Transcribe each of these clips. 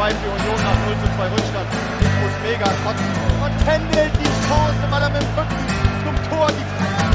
2 für Union nach 0:2 Rückstand. Nico Mega kotzen und Kendall die Chance, weil er mit dem Rücken zum Tor die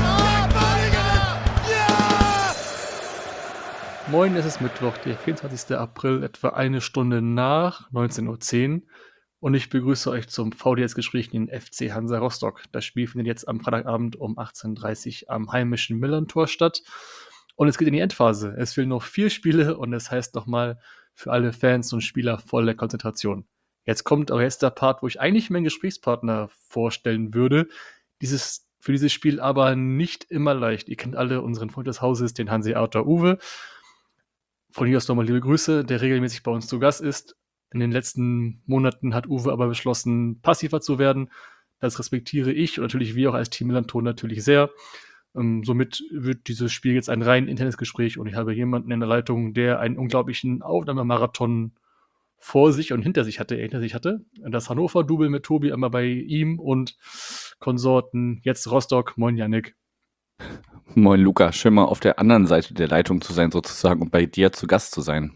Moin, es ist Mittwoch, der 24. April, etwa eine Stunde nach 19:10 Uhr. Und ich begrüße euch zum VDS-Gespräch in den FC Hansa Rostock. Das Spiel findet jetzt am Freitagabend um 18:30 Uhr am heimischen Millern-Tor statt. Und es geht in die Endphase. Es fehlen noch 4 Spiele und es heißt nochmal für alle Fans und Spieler volle Konzentration. Jetzt kommt aber jetzt der Part, wo ich eigentlich meinen Gesprächspartner vorstellen würde. Für dieses Spiel aber nicht immer leicht. Ihr kennt alle unseren Freund des Hauses, den Hanseater Uwe. Von hier aus nochmal liebe Grüße, der regelmäßig bei uns zu Gast ist. In den letzten Monaten hat Uwe aber beschlossen, passiver zu werden. Das respektiere ich und natürlich wir auch als Team Millanton natürlich sehr. Somit wird dieses Spiel jetzt ein rein internes Gespräch und ich habe jemanden in der Leitung, der einen unglaublichen Aufnahmemarathon vor sich und hinter sich hatte. Das Hannover-Double mit Tobi einmal bei ihm und Konsorten. Jetzt Rostock. Moin, Yannick. Moin Luca, schön mal auf der anderen Seite der Leitung zu sein sozusagen und bei dir zu Gast zu sein.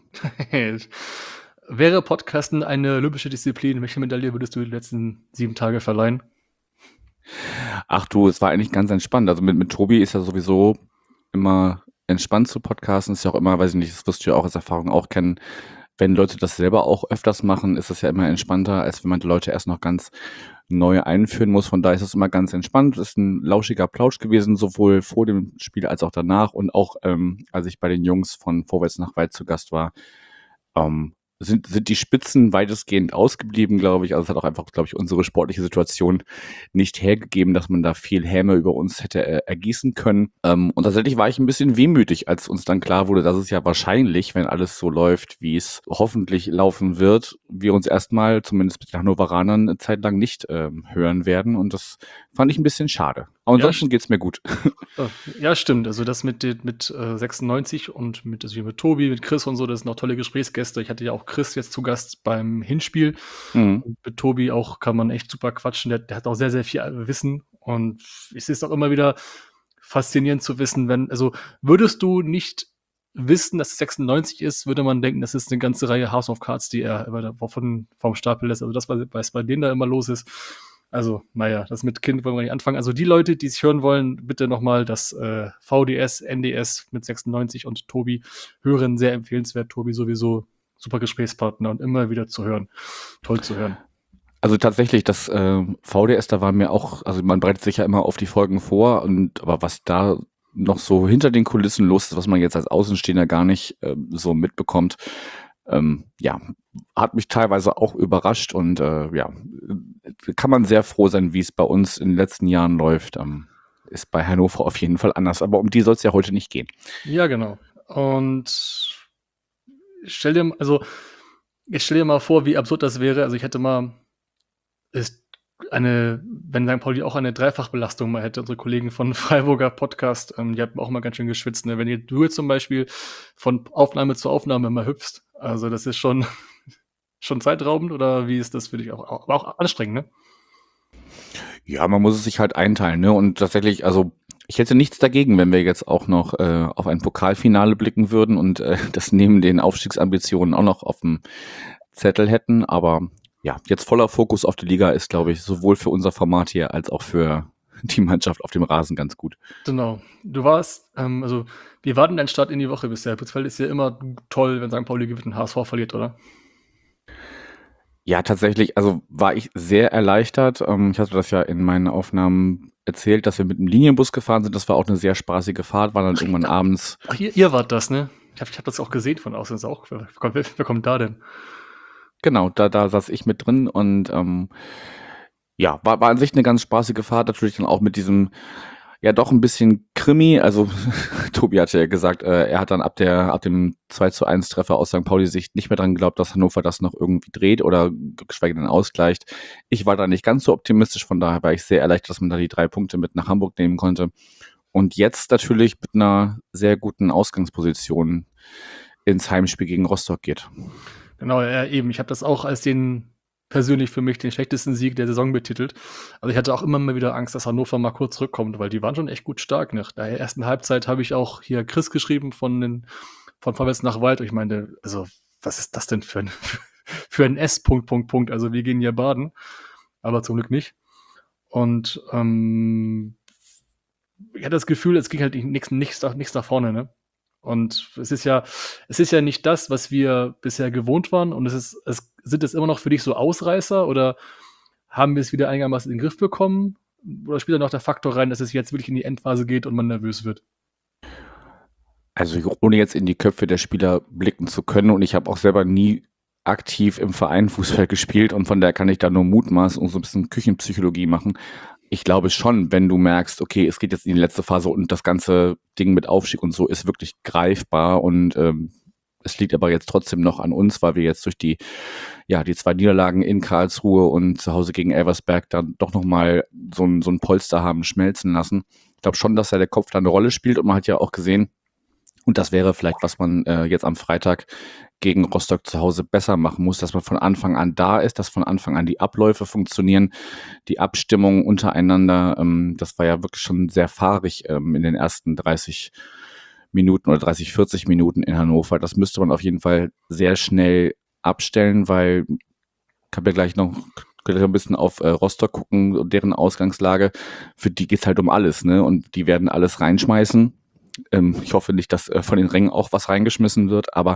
Wäre Podcasten eine olympische Disziplin, welche Medaille würdest du die letzten 7 Tage verleihen? Ach du, es war eigentlich ganz entspannt. Also mit Tobi ist ja sowieso immer entspannt zu podcasten. Ist ja auch immer, weiß ich nicht, das wirst du ja auch als Erfahrung auch kennen. Wenn Leute das selber auch öfters machen, ist es ja immer entspannter, als wenn man die Leute erst noch ganz neu einführen muss. Von daher ist es immer ganz entspannt. Es ist ein lauschiger Plausch gewesen, sowohl vor dem Spiel als auch danach. Und auch als ich bei den Jungs von Vorwärts nach Weit zu Gast war, sind die Spitzen weitestgehend ausgeblieben, glaube ich. Also es hat auch einfach, glaube ich, unsere sportliche Situation nicht hergegeben, dass man da viel Häme über uns hätte ergießen können. Und tatsächlich war ich ein bisschen wehmütig, als uns dann klar wurde, dass es ja wahrscheinlich, wenn alles so läuft, wie es hoffentlich laufen wird, wir uns erstmal, zumindest mit den Hannoveranern, eine Zeit lang nicht hören werden. Und das fand ich ein bisschen schade. Aber ansonsten geht's mir gut. Ja, stimmt. Also das mit 96 und mit Tobi, mit Chris und so, das sind auch tolle Gesprächsgäste. Ich hatte ja auch Chris jetzt zu Gast beim Hinspiel. Und mit Tobi auch kann man echt super quatschen. Der hat auch sehr, sehr viel Wissen. Und es ist auch immer wieder faszinierend zu wissen, würdest du nicht wissen, dass es 96 ist, würde man denken, das ist eine ganze Reihe House of Cards, die er immer vom Stapel lässt. Also das, was bei denen da immer los ist. Also, naja, das mit Kind wollen wir nicht anfangen. Also die Leute, die sich hören wollen, bitte nochmal das VDS, NDS mit 96 und Tobi hören. Sehr empfehlenswert. Tobi sowieso super Gesprächspartner und immer wieder zu hören. Toll zu hören. Also tatsächlich, das VDS, da war mir auch, also man bereitet sich ja immer auf die Folgen vor, aber was da noch so hinter den Kulissen los ist, was man jetzt als Außenstehender gar nicht so mitbekommt, hat mich teilweise auch überrascht und kann man sehr froh sein, wie es bei uns in den letzten Jahren läuft. Ist bei Hannover auf jeden Fall anders, aber um die soll es ja heute nicht gehen. Ja, genau. Und ich stell dir mal vor, wie absurd das wäre. Also ich hätte mal wenn St. Pauli auch eine Dreifachbelastung mal hätte, unsere Kollegen von Freiburger Podcast, die hatten auch mal ganz schön geschwitzt, ne? Wenn du jetzt zum Beispiel von Aufnahme zu Aufnahme mal hüpfst, also das ist schon zeitraubend, oder wie ist das für dich auch anstrengend, ne? Ja, man muss es sich halt einteilen, ne? Und tatsächlich, also ich hätte nichts dagegen, wenn wir jetzt auch noch auf ein Pokalfinale blicken würden und das neben den Aufstiegsambitionen auch noch auf dem Zettel hätten, aber ja, jetzt voller Fokus auf die Liga ist, glaube ich, sowohl für unser Format hier als auch für die Mannschaft auf dem Rasen ganz gut. Genau. Du warst, wie war denn dein Start in die Woche bisher? Fußball ist ja immer toll, wenn St. Pauli gewinnt und HSV verliert, oder? Ja, tatsächlich, also war ich sehr erleichtert. Ich hatte das ja in meinen Aufnahmen erzählt, dass wir mit einem Linienbus gefahren sind. Das war auch eine sehr spaßige Fahrt, war dann irgendwann abends. Ach, ihr wart das, ne? Ich hab das auch gesehen von außen. Wer kommt da denn? Genau, da saß ich mit drin und war an sich eine ganz spaßige Fahrt, natürlich dann auch mit diesem, ja doch ein bisschen Krimi, also Tobi hatte ja gesagt, er hat dann ab dem 2:1 Treffer aus St. Pauli-Sicht nicht mehr dran geglaubt, dass Hannover das noch irgendwie dreht oder geschweige denn ausgleicht. Ich war da nicht ganz so optimistisch, von daher war ich sehr erleichtert, dass man da die 3 Punkte mit nach Hamburg nehmen konnte. Und jetzt natürlich mit einer sehr guten Ausgangsposition ins Heimspiel gegen Rostock geht. Genau, ja, eben. Ich habe das auch als persönlich für mich den schlechtesten Sieg der Saison betitelt. Also ich hatte auch immer mal wieder Angst, dass Hannover mal kurz zurückkommt, weil die waren schon echt gut stark. Nach der ersten Halbzeit habe ich auch hier Chris geschrieben von Vorwärts nach Weit. Und ich meinte, also was ist das denn für für ein S, Punkt, Punkt, Punkt. Also wir gehen ja baden, aber zum Glück nicht. Und ich hatte das Gefühl, es ging halt nichts nach vorne, ne? Und es ist ja nicht das, was wir bisher gewohnt waren. Und sind es immer noch für dich so Ausreißer oder haben wir es wieder einigermaßen in den Griff bekommen? Oder spielt da noch der Faktor rein, dass es jetzt wirklich in die Endphase geht und man nervös wird? Also ohne jetzt in die Köpfe der Spieler blicken zu können, und ich habe auch selber nie aktiv im Verein Fußball gespielt, und von daher kann ich da nur mutmaßen und so ein bisschen Küchenpsychologie machen. Ich glaube schon, wenn du merkst, okay, es geht jetzt in die letzte Phase und das ganze Ding mit Aufstieg und so ist wirklich greifbar, und es liegt aber jetzt trotzdem noch an uns, weil wir jetzt durch die 2 Niederlagen in Karlsruhe und zu Hause gegen Elversberg dann doch nochmal so ein Polster haben schmelzen lassen. Ich glaube schon, dass da der Kopf da eine Rolle spielt, und man hat ja auch gesehen, und das wäre vielleicht, was man jetzt am Freitag gegen Rostock zu Hause besser machen muss, dass man von Anfang an da ist, dass von Anfang an die Abläufe funktionieren, die Abstimmung untereinander. Das war ja wirklich schon sehr fahrig in den ersten 30 Minuten oder 30, 40 Minuten in Hannover. Das müsste man auf jeden Fall sehr schnell abstellen, weil ich habe ja gleich noch ein bisschen auf Rostock gucken, deren Ausgangslage. Für die geht's halt um alles, ne? Und die werden alles reinschmeißen. Ich hoffe nicht, dass von den Rängen auch was reingeschmissen wird, aber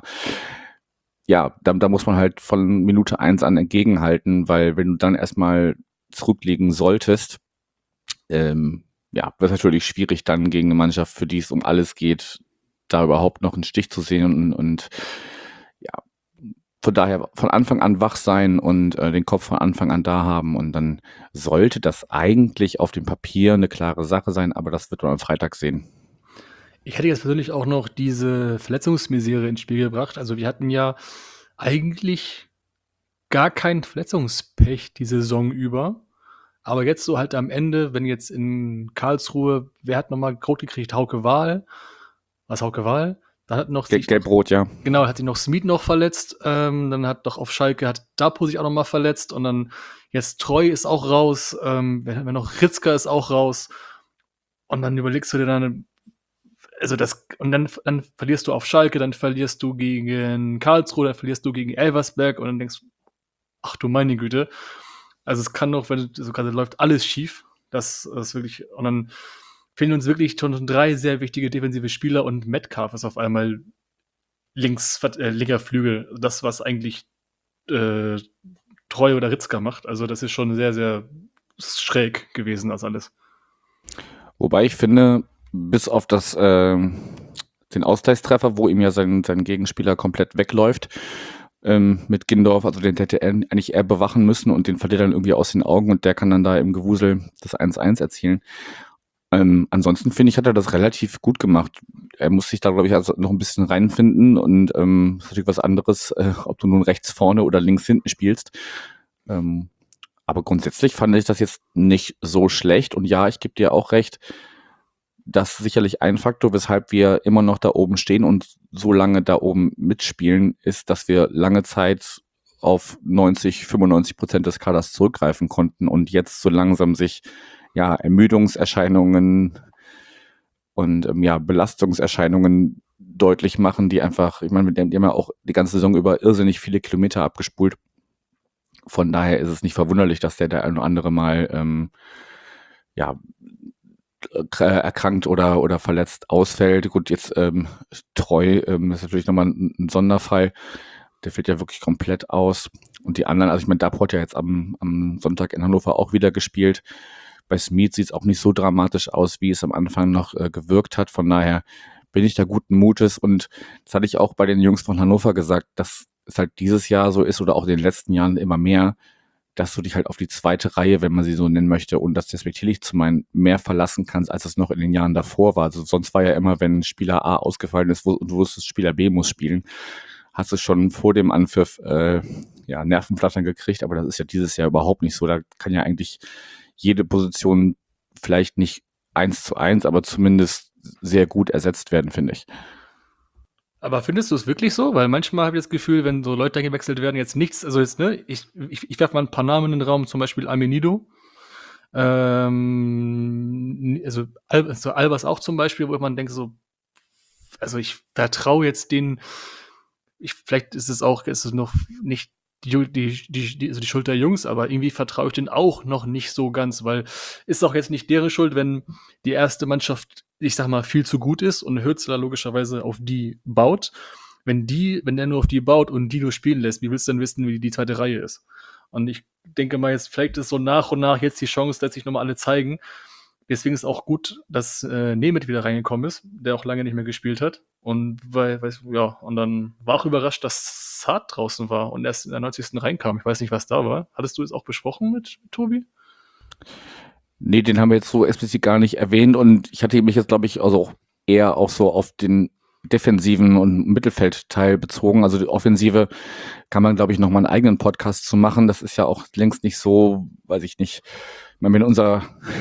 ja, da muss man halt von Minute 1 an entgegenhalten, weil wenn du dann erstmal zurückliegen solltest, wird es natürlich schwierig dann gegen eine Mannschaft, für die es um alles geht, da überhaupt noch einen Stich zu sehen, und ja, von daher von Anfang an wach sein und den Kopf von Anfang an da haben, und dann sollte das eigentlich auf dem Papier eine klare Sache sein, aber das wird man am Freitag sehen. Ich hätte jetzt persönlich auch noch diese Verletzungsmisere ins Spiel gebracht. Also wir hatten ja eigentlich gar kein Verletzungspech die Saison über. Aber jetzt so halt am Ende, wenn jetzt in Karlsruhe, wer hat nochmal Rot gekriegt? Hauke Wahl. Was, Hauke Wahl? Dann hat noch Gelb-Rot, ja. Genau, hat sich noch Smith noch verletzt. Dann hat doch auf Schalke, hat Dapo sich auch nochmal verletzt. Und dann jetzt Treu ist auch raus. Wenn noch Ritzka ist auch raus. Und dann überlegst du dir dann, und dann verlierst du auf Schalke, dann verlierst du gegen Karlsruhe, dann verlierst du gegen Elversberg, und dann denkst du, ach du meine Güte. Also es kann doch, wenn so gerade läuft alles schief. Das ist wirklich, und dann fehlen uns wirklich schon 3 sehr wichtige defensive Spieler, und Metcalf ist auf einmal linker Flügel. Das, was eigentlich Treu oder Ritzka macht. Also das ist schon sehr, sehr schräg gewesen, das alles. Wobei ich finde, bis auf den Ausgleichstreffer, wo ihm ja sein Gegenspieler komplett wegläuft, mit Gindorf, also den hätte er eigentlich eher bewachen müssen, und den verliert dann irgendwie aus den Augen, und der kann dann da im Gewusel das 1-1 erzielen. Ansonsten finde ich, hat er das relativ gut gemacht. Er muss sich da, glaube ich, also noch ein bisschen reinfinden, und ist natürlich was anderes, ob du nun rechts vorne oder links hinten spielst. Aber grundsätzlich fand ich das jetzt nicht so schlecht, und ja, ich gebe dir auch recht, das ist sicherlich ein Faktor, weshalb wir immer noch da oben stehen und so lange da oben mitspielen, ist, dass wir lange Zeit auf 90-95% des Kaders zurückgreifen konnten und jetzt so langsam sich Ermüdungserscheinungen und Belastungserscheinungen deutlich machen, die einfach, ich meine, die haben ja auch die ganze Saison über irrsinnig viele Kilometer abgespult. Von daher ist es nicht verwunderlich, dass der ein oder andere Mal erkrankt oder verletzt ausfällt. Gut, jetzt Treu ist natürlich nochmal ein Sonderfall. Der fällt ja wirklich komplett aus. Und die anderen, also ich meine, Dapo hat ja jetzt am Sonntag in Hannover auch wieder gespielt. Bei Smith sieht es auch nicht so dramatisch aus, wie es am Anfang noch gewirkt hat. Von daher bin ich da guten Mutes. Und das hatte ich auch bei den Jungs von Hannover gesagt, dass es halt dieses Jahr so ist oder auch in den letzten Jahren immer mehr, dass du dich halt auf die zweite Reihe, wenn man sie so nennen möchte, und das despektierlich zu meinen, mehr verlassen kannst, als es noch in den Jahren davor war. Also sonst war ja immer, wenn Spieler A ausgefallen ist und du wusstest, Spieler B muss spielen, hast du schon vor dem Anpfiff Nervenflattern gekriegt, aber das ist ja dieses Jahr überhaupt nicht so. Da kann ja eigentlich jede Position vielleicht nicht 1:1, aber zumindest sehr gut ersetzt werden, finde ich. Aber findest du es wirklich so? Weil manchmal habe ich das Gefühl, wenn so Leute gewechselt werden, jetzt nichts, also jetzt, ne, ich werfe mal ein paar Namen in den Raum, zum Beispiel Amenido. Also Albers auch zum Beispiel, wo man denkt so, also ich vertraue jetzt vielleicht ist es noch nicht also die Schuld der Jungs, aber irgendwie vertraue ich denen auch noch nicht so ganz, weil ist auch jetzt nicht deren Schuld, wenn die erste Mannschaft, ich sag mal, viel zu gut ist und Hürzeler logischerweise auf die baut. Wenn der nur auf die baut und die nur spielen lässt, wie willst du denn wissen, wie die zweite Reihe ist? Und ich denke mal, jetzt vielleicht ist so nach und nach jetzt die Chance, dass sich nochmal alle zeigen. Deswegen ist auch gut, dass Nemeth wieder reingekommen ist, der auch lange nicht mehr gespielt hat. Und und dann war auch überrascht, dass Saad draußen war und erst in der 90. reinkam. Ich weiß nicht, was da war. Hattest du es auch besprochen mit Tobi? Nee, den haben wir jetzt so explizit gar nicht erwähnt und ich hatte mich jetzt, glaube ich, also auch eher auch so auf den defensiven und Mittelfeldteil bezogen. Also die Offensive kann man, glaube ich, noch mal einen eigenen Podcast zu machen. Das ist ja auch längst nicht so, weiß ich nicht, wenn unser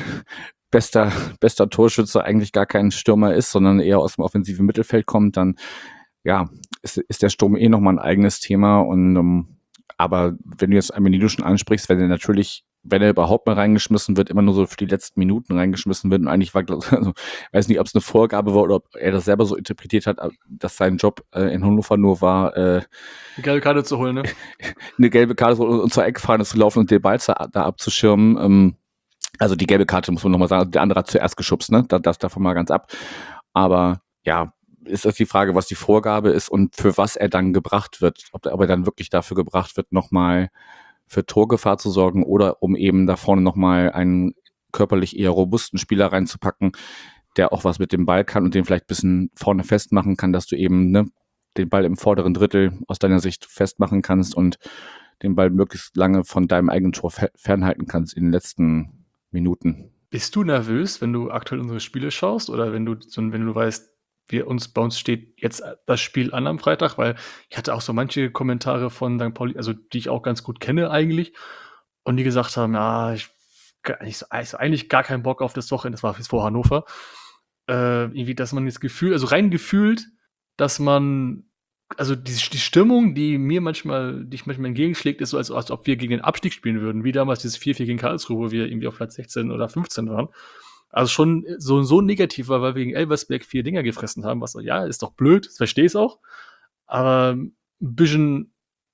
bester Torschütze eigentlich gar kein Stürmer ist, sondern eher aus dem offensiven Mittelfeld kommt, dann ja, ist der Sturm noch mal ein eigenes Thema. Und aber wenn du jetzt Amenido schon ansprichst, wenn er überhaupt mal reingeschmissen wird, immer nur so für die letzten Minuten reingeschmissen wird und eigentlich war, also, weiß nicht, ob es eine Vorgabe war oder ob er das selber so interpretiert hat, dass sein Job in Hannover nur war, eine gelbe Karte zu holen, ne? eine gelbe Karte und zur Eckfahne zu laufen und den Ball da abzuschirmen. Also die gelbe Karte muss man nochmal sagen, der andere hat zuerst geschubst, ne? Das davon mal ganz ab. Aber ja, ist das die Frage, was die Vorgabe ist und für was er dann gebracht wird. Ob er dann wirklich dafür gebracht wird, nochmal für Torgefahr zu sorgen oder um eben da vorne nochmal einen körperlich eher robusten Spieler reinzupacken, der auch was mit dem Ball kann und den vielleicht ein bisschen vorne festmachen kann, dass du eben den Ball im vorderen Drittel aus deiner Sicht festmachen kannst und den Ball möglichst lange von deinem eigenen Tor fernhalten kannst in den letzten Minuten. Bist du nervös, wenn du aktuell unsere Spiele schaust oder wenn du weißt, bei uns steht jetzt das Spiel an am Freitag, weil ich hatte auch so manche Kommentare von St. Pauli, also die ich auch ganz gut kenne eigentlich, und die gesagt haben, ja, ich eigentlich gar keinen Bock auf das Wochenende, das war jetzt vor Hannover, irgendwie, dass man das Gefühl, also rein gefühlt, dass man, also die Stimmung, die ich manchmal entgegenschlägt, ist so, als ob wir gegen den Abstieg spielen würden, wie damals dieses 4-4 gegen Karlsruhe, wo wir irgendwie auf Platz 16 oder 15 waren. Also schon so negativ war, weil wir gegen Elversberg 4 Dinger gefressen haben, was, ja, ist doch blöd, das verstehe ich auch, aber ein bisschen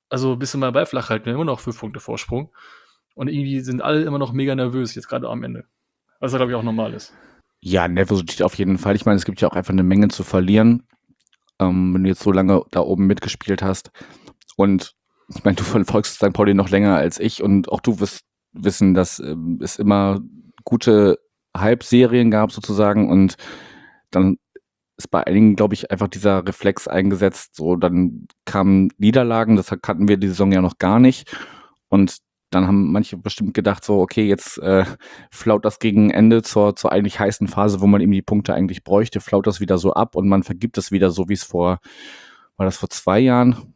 mal Ball flach halten, wir haben immer noch 5 Punkte Vorsprung und irgendwie sind alle immer noch mega nervös, jetzt gerade am Ende. Was ja, glaube ich, auch normal ist. Ja, Nervosität auf jeden Fall. Ich meine, es gibt ja auch einfach eine Menge zu verlieren, wenn du jetzt so lange da oben mitgespielt hast. Und ich meine, du verfolgst St. Pauli noch länger als ich und auch du wirst wissen, dass es immer gute Halbserien gab sozusagen und dann ist bei einigen, glaube ich, einfach dieser Reflex eingesetzt. So, dann kamen Niederlagen, das kannten wir die Saison ja noch gar nicht. Und dann haben manche bestimmt gedacht, so, okay, jetzt flaut das gegen Ende zur eigentlich heißen Phase, wo man eben die Punkte eigentlich bräuchte, flaut das wieder so ab und man vergibt es wieder so, wie es war das vor 2 Jahren,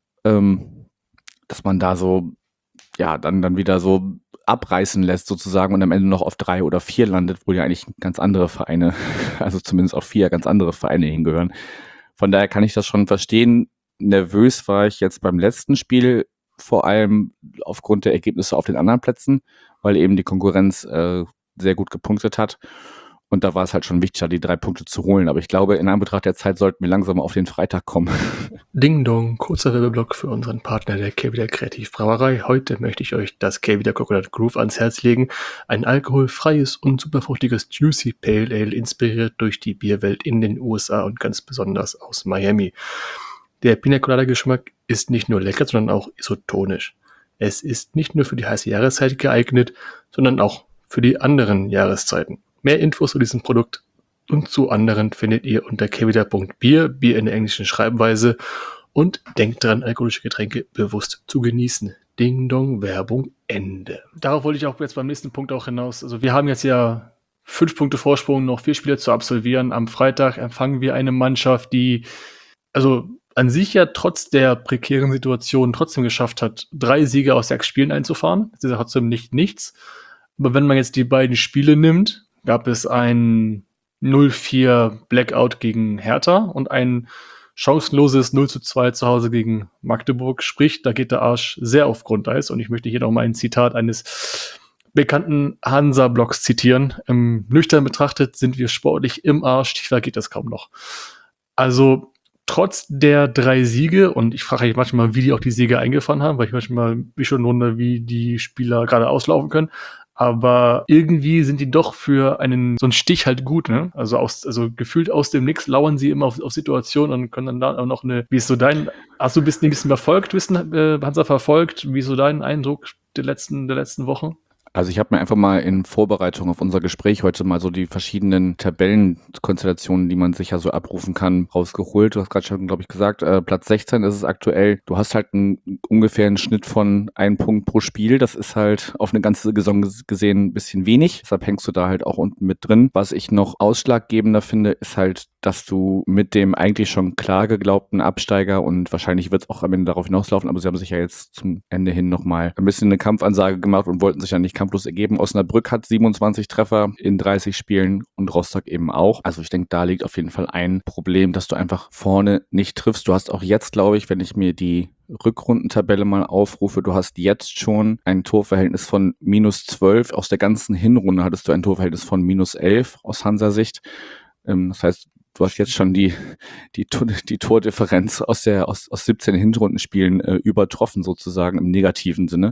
dass man da so, ja, dann wieder so abreißen lässt sozusagen und am Ende noch auf 3 oder 4 landet, wo ja eigentlich ganz andere Vereine, also zumindest auf 4 ganz andere Vereine hingehören. Von daher kann ich das schon verstehen. Nervös war ich jetzt beim letzten Spiel, vor allem aufgrund der Ergebnisse auf den anderen Plätzen, weil eben die Konkurrenz sehr gut gepunktet hat. Und da war es halt schon wichtiger, die 3 Punkte zu holen. Aber ich glaube, in Anbetracht der Zeit sollten wir langsam auf den Freitag kommen. Ding Dong, kurzer Werbeblock für unseren Partner der Keveler Kreativbrauerei. Heute möchte ich euch das Keveler Coconut Groove ans Herz legen. Ein alkoholfreies und superfruchtiges Juicy Pale Ale, inspiriert durch die Bierwelt in den USA und ganz besonders aus Miami. Der Pina Colada Geschmack ist nicht nur lecker, sondern auch isotonisch. Es ist nicht nur für die heiße Jahreszeit geeignet, sondern auch für die anderen Jahreszeiten. Mehr Infos zu diesem Produkt und zu anderen findet ihr unter keveler.bier, Bier in der englischen Schreibweise, und denkt dran, alkoholische Getränke bewusst zu genießen. Ding Dong, Werbung, Ende. Darauf wollte ich auch jetzt beim nächsten Punkt auch hinaus. Also wir haben jetzt ja 5 Punkte Vorsprung, noch 4 Spiele zu absolvieren. Am Freitag empfangen wir eine Mannschaft, die also an sich ja trotz der prekären Situation trotzdem geschafft hat, 3 Siege aus 6 Spielen einzufahren. Das ist ja trotzdem nichts. Aber wenn man jetzt die beiden Spiele nimmt, gab es ein 0-4 Blackout gegen Hertha und ein chancenloses 0-2 zu Hause gegen Magdeburg. Sprich, da geht der Arsch sehr auf Grundeis. Und ich möchte hier nochmal ein Zitat eines bekannten Hansa-Blogs zitieren. Nüchtern betrachtet sind wir sportlich im Arsch. Tiefer geht das kaum noch. Also trotz der 3 Siege, und ich frage mich manchmal, wie die auch die Siege eingefahren haben, weil ich manchmal mich schon wundere, wie die Spieler gerade auslaufen können. Aber irgendwie sind die doch für so einen Stich halt gut, ne? Also gefühlt aus dem Nix lauern sie immer auf Situationen und können dann da auch noch wie ist so hast du ein bisschen verfolgt, Hansa verfolgt? Wie ist so dein Eindruck der letzten Wochen? Also ich habe mir einfach mal in Vorbereitung auf unser Gespräch heute mal so die verschiedenen Tabellenkonstellationen, die man sich ja so abrufen kann, rausgeholt. Du hast gerade schon, glaube ich, gesagt, Platz 16 ist es aktuell. Du hast halt ungefähr einen Schnitt von 1 Punkt pro Spiel. Das ist halt auf eine ganze Saison gesehen ein bisschen wenig. Deshalb hängst du da halt auch unten mit drin. Was ich noch ausschlaggebender finde, ist halt, dass du mit dem eigentlich schon klar geglaubten Absteiger, und wahrscheinlich wird es auch am Ende darauf hinauslaufen, aber sie haben sich ja jetzt zum Ende hin nochmal ein bisschen eine Kampfansage gemacht und wollten sich ja nicht kampflos ergeben. Osnabrück hat 27 Treffer in 30 Spielen und Rostock eben auch. Also ich denke, da liegt auf jeden Fall ein Problem, dass du einfach vorne nicht triffst. Du hast auch jetzt, glaube ich, wenn ich mir die Rückrundentabelle mal aufrufe, du hast jetzt schon ein Torverhältnis von -12. Aus der ganzen Hinrunde hattest du ein Torverhältnis von -11 aus Hansa-Sicht. Das heißt, du hast jetzt schon die Tordifferenz aus 17 Hinrundenspielen übertroffen, sozusagen im negativen Sinne.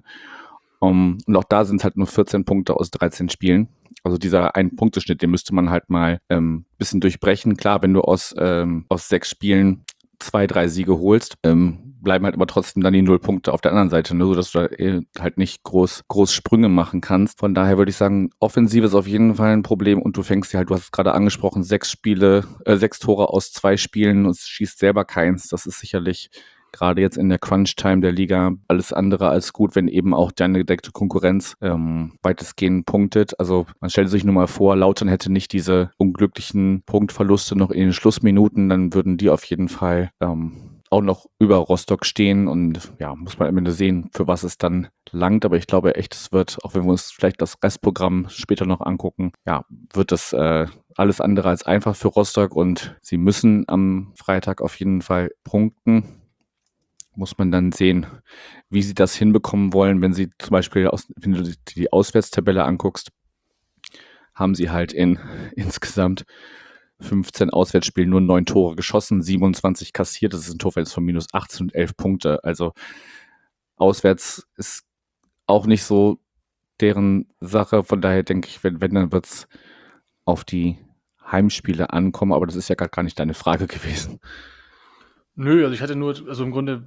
Und auch da sind es halt nur 14 Punkte aus 13 Spielen. Also dieser Ein-Punkte-Schnitt, den müsste man halt mal bisschen durchbrechen. Klar, wenn du aus 6 Spielen 2, 3 Siege holst, bleiben halt aber trotzdem dann die 0 Punkte auf der anderen Seite, ne, sodass du da halt nicht groß Sprünge machen kannst. Von daher würde ich sagen, Offensive ist auf jeden Fall ein Problem und du fängst du hast es gerade angesprochen, 6 Tore aus 2 Spielen und schießt selber keins. Das ist sicherlich gerade jetzt in der Crunch-Time der Liga alles andere als gut, wenn eben auch deine gedeckte Konkurrenz weitestgehend punktet. Also man stellt sich nur mal vor, Lautern hätte nicht diese unglücklichen Punktverluste noch in den Schlussminuten, dann würden die auf jeden Fall auch noch über Rostock stehen und ja, muss man am Ende sehen, für was es dann langt, aber ich glaube echt, es wird, auch wenn wir uns vielleicht das Restprogramm später noch angucken, ja, wird das alles andere als einfach für Rostock und sie müssen am Freitag auf jeden Fall punkten. Muss man dann sehen, wie sie das hinbekommen wollen, wenn sie zum Beispiel, wenn du die Auswärtstabelle anguckst, haben sie halt in insgesamt 15 Auswärtsspielen nur 9 Tore geschossen, 27 kassiert. Das ist ein Torverhältnis von -18 und 11 Punkte. Also auswärts ist auch nicht so deren Sache. Von daher denke ich, wenn dann wird es auf die Heimspiele ankommen. Aber das ist ja gar nicht deine Frage gewesen. Nö, also ich hatte nur, also im Grunde,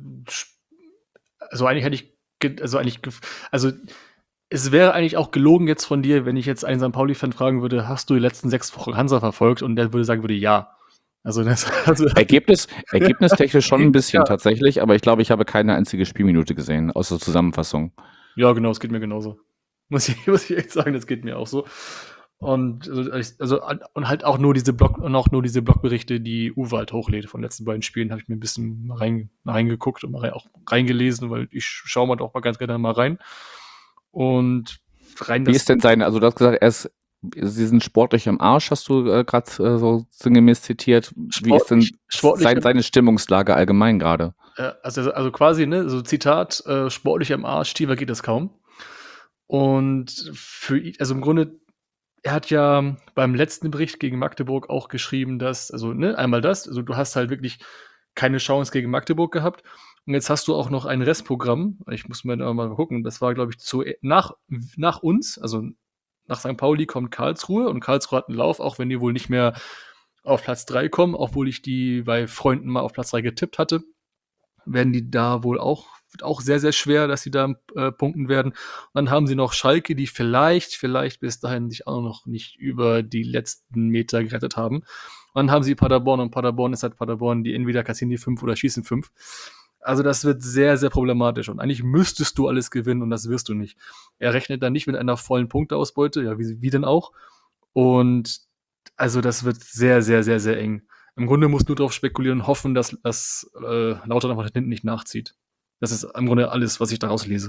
also eigentlich hätte ich, also es wäre eigentlich auch gelogen jetzt von dir, wenn ich jetzt einen St. Pauli-Fan fragen würde, hast du die letzten 6 Wochen Hansa verfolgt? Und der würde sagen ja. Also Ergebnistechnisch schon ein bisschen Ja. tatsächlich, aber ich glaube, ich habe keine einzige Spielminute gesehen, außer Zusammenfassung. Ja, genau, es geht mir genauso. Muss ich echt sagen, das geht mir auch so. Und und halt auch nur diese Blogberichte, die Uwe halt hochlädt von den letzten beiden Spielen, habe ich mir ein bisschen reingeguckt und auch reingelesen, weil ich schaue mal doch mal ganz gerne mal rein. Und Wie ist denn also du hast gesagt, sie sind sportlich am Arsch, hast du gerade so sinngemäß zitiert. Wie ist denn seine Stimmungslage allgemein gerade? Also quasi, ne, so Zitat, sportlich am Arsch, tiefer geht es kaum. Und also im Grunde, er hat ja beim letzten Bericht gegen Magdeburg auch geschrieben, dass, einmal das, also du hast halt wirklich keine Chance gegen Magdeburg gehabt. Und jetzt hast du auch noch ein Restprogramm. Ich muss mir da mal gucken. Das war, glaube ich, nach uns, also nach St. Pauli kommt Karlsruhe und Karlsruhe hat einen Lauf, auch wenn die wohl nicht mehr auf Platz 3 kommen, obwohl ich die bei Freunden mal auf Platz 3 getippt hatte, werden die da wohl auch sehr, sehr schwer, dass sie da punkten werden. Und dann haben sie noch Schalke, die vielleicht bis dahin sich auch noch nicht über die letzten Meter gerettet haben. Und dann haben sie Paderborn und Paderborn ist halt Paderborn, die entweder kassieren die 5 oder schießen 5. Also das wird sehr, sehr problematisch und eigentlich müsstest du alles gewinnen und das wirst du nicht. Er rechnet dann nicht mit einer vollen Punkteausbeute, ja, wie denn auch. Und also das wird sehr, sehr, sehr, sehr eng. Im Grunde musst du darauf spekulieren und hoffen, dass Lautern einfach hinten nicht nachzieht. Das ist im Grunde alles, was ich daraus lese.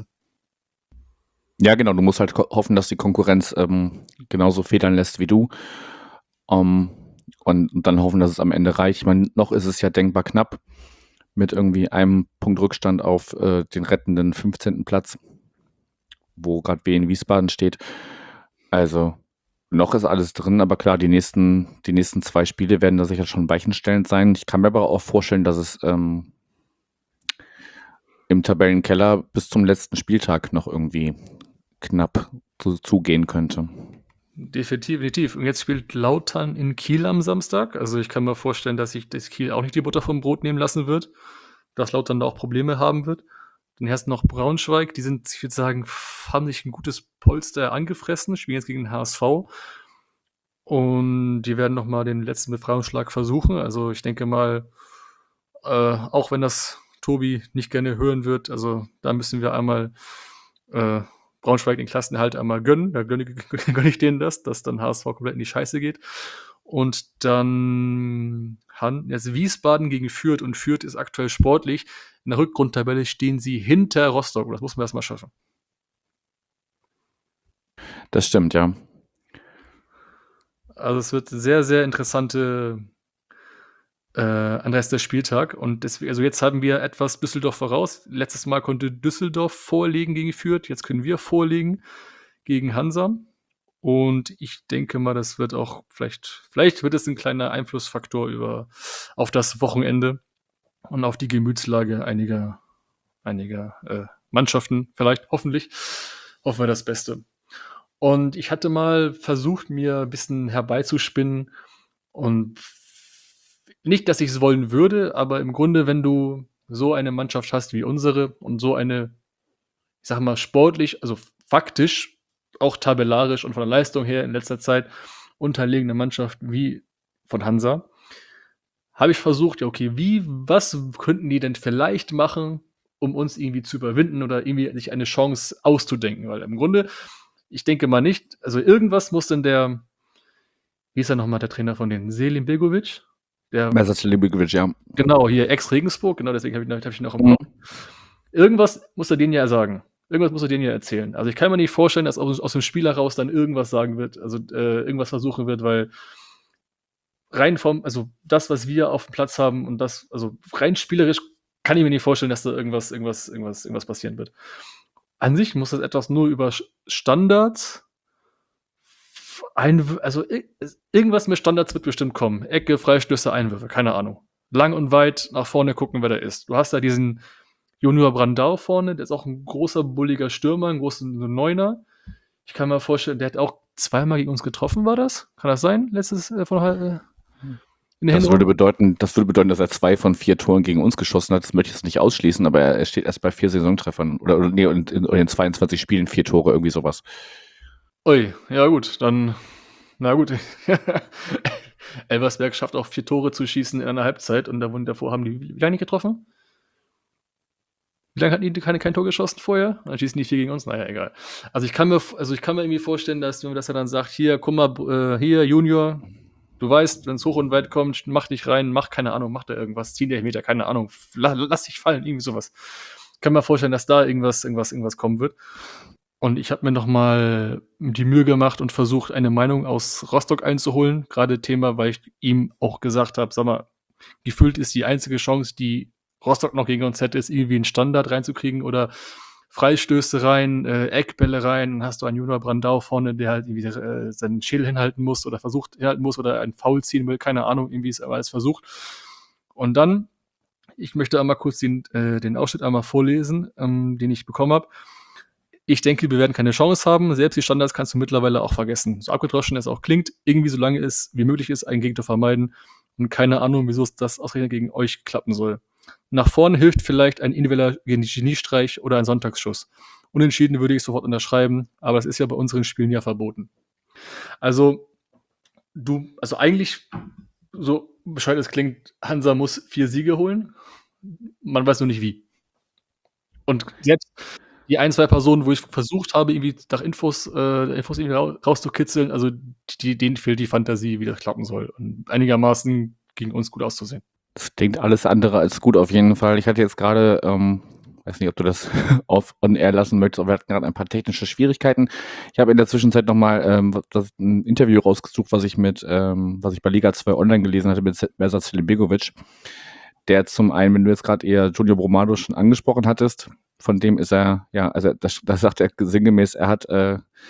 Ja, genau. Du musst halt hoffen, dass die Konkurrenz genauso federn lässt wie du. Und dann hoffen, dass es am Ende reicht. Ich meine, noch ist es ja denkbar knapp mit irgendwie einem Punkt Rückstand auf den rettenden 15. Platz, wo gerade Wien Wiesbaden steht. Also Noch ist alles drin, aber klar, die nächsten 2 Spiele werden da sicher schon weichenstellend sein. Ich kann mir aber auch vorstellen, dass es im Tabellenkeller bis zum letzten Spieltag noch irgendwie knapp zugehen könnte. Definitiv. Und jetzt spielt Lautern in Kiel am Samstag. Also ich kann mir vorstellen, dass sich das Kiel auch nicht die Butter vom Brot nehmen lassen wird, dass Lautern da auch Probleme haben wird. Dann hast du noch Braunschweig, die sind, ich würde sagen, haben sich ein gutes Polster angefressen, spielen jetzt gegen den HSV. Und die werden nochmal den letzten Befreiungsschlag versuchen. Also ich denke mal, auch wenn das Tobi nicht gerne hören wird, also da müssen wir einmal Braunschweig den Klassenerhalt einmal gönnen. Da gönne ich denen das, dass dann HSV komplett in die Scheiße geht. Und dann jetzt Wiesbaden gegen Fürth, und Fürth ist aktuell sportlich. In der Rückgrundtabelle stehen sie hinter Rostock. Das muss man erstmal schaffen. Das stimmt, ja. Also es wird sehr, sehr interessante an Rest der Spieltag. Und deswegen, also jetzt haben wir etwas Düsseldorf voraus. Letztes Mal konnte Düsseldorf vorlegen gegen Fürth. Jetzt können wir vorlegen gegen Hansa. Und ich denke mal, das wird auch vielleicht wird es ein kleiner Einflussfaktor auf das Wochenende und auf die Gemütslage einiger Mannschaften. Vielleicht, hoffentlich. Hoffen wir das Beste. Und ich hatte mal versucht, mir ein bisschen herbeizuspinnen, und nicht, dass ich es wollen würde, aber im Grunde, wenn du so eine Mannschaft hast wie unsere und so eine, ich sag mal, sportlich, also faktisch, auch tabellarisch und von der Leistung her in letzter Zeit unterlegene Mannschaft wie von Hansa, habe ich versucht, ja, okay, was könnten die denn vielleicht machen, um uns irgendwie zu überwinden oder irgendwie sich eine Chance auszudenken? Weil im Grunde, ich denke mal nicht, also irgendwas muss denn wie ist er nochmal, der Trainer von den Selim Begovic? Mersat Selimovic, ja. Genau, hier Ex-Regensburg, genau, deswegen hab ich ihn auch im Kopf. Irgendwas muss er denen ja sagen. Irgendwas muss er denen ja erzählen. Also ich kann mir nicht vorstellen, dass aus dem Spiel heraus dann irgendwas sagen wird, also irgendwas versuchen wird, weil also das, was wir auf dem Platz haben und das, also rein spielerisch kann ich mir nicht vorstellen, dass da irgendwas passieren wird. An sich muss das etwas nur über Standards also irgendwas mit Standards wird bestimmt kommen. Ecke, Freistöße, Einwürfe, keine Ahnung. Lang und weit nach vorne gucken, wer da ist. Du hast da diesen Junior Brandau vorne, der ist auch ein großer, bulliger Stürmer, ein großer Neuner. Ich kann mir vorstellen, der hat auch zweimal gegen uns getroffen, war das? Kann das sein? Letztes in der Das würde bedeuten, dass er 2 von 4 Toren gegen uns geschossen hat. Das möchte ich jetzt nicht ausschließen, aber er steht erst bei 4 Saisontreffern. Oder in 22 Spielen 4 Tore, irgendwie sowas. Ui, ja gut, dann, na gut. Elversberg schafft auch 4 Tore zu schießen in einer Halbzeit, und davor haben die, wie lange nicht getroffen? Wie lange hatten die kein Tor geschossen vorher? Dann schießen die 4 gegen uns, naja, egal. Also ich kann mir irgendwie vorstellen, dass er dann sagt, hier, guck mal, hier, Junior, du weißt, wenn es hoch und weit kommt, mach dich rein, keine Ahnung, mach da irgendwas, 10 Meter, keine Ahnung, lass dich fallen, irgendwie sowas. Ich kann mir vorstellen, dass da irgendwas kommen wird. Und ich habe mir noch mal die Mühe gemacht und versucht, eine Meinung aus Rostock einzuholen. Gerade Thema, weil ich ihm auch gesagt habe, sag mal, gefühlt ist die einzige Chance, die Rostock noch gegen uns hätte, ist irgendwie einen Standard reinzukriegen oder Freistöße rein, Eckbälle rein. Dann hast du einen Junior Brandau vorne, der halt irgendwie seinen Schädel hinhalten muss oder versucht hinhalten muss oder einen Foul ziehen will. Keine Ahnung, irgendwie ist aber alles versucht. Und dann, ich möchte einmal kurz den Ausschnitt einmal vorlesen, den ich bekommen habe. Ich denke, wir werden keine Chance haben. Selbst die Standards kannst du mittlerweile auch vergessen. So abgedroschen es auch klingt, irgendwie so lange es wie möglich ist, ein Gegentor vermeiden. Und keine Ahnung, wieso das ausgerechnet gegen euch klappen soll. Nach vorne hilft vielleicht ein individueller Geniestreich oder ein Sonntagsschuss. Unentschieden würde ich sofort unterschreiben, aber das ist ja bei unseren Spielen ja verboten. Also eigentlich, so bescheuert es klingt, Hansa muss 4 Siege holen. Man weiß nur nicht wie. Und jetzt die 1, 2 Personen, wo ich versucht habe, irgendwie nach Infos irgendwie rauszukitzeln, also denen fehlt die Fantasie, wie das klappen soll. Und einigermaßen gegen uns gut auszusehen. Das klingt alles andere als gut auf jeden Fall. Ich hatte jetzt gerade, weiß nicht, ob du das on air lassen möchtest, aber wir hatten gerade ein paar technische Schwierigkeiten. Ich habe in der Zwischenzeit nochmal ein Interview rausgesucht, was ich bei Liga 2 online gelesen hatte mit Mersat Selimovic. Der zum einen, wenn du jetzt gerade eher Junior Bromado schon angesprochen hattest, von dem ist er, ja, also das sagt er sinngemäß, er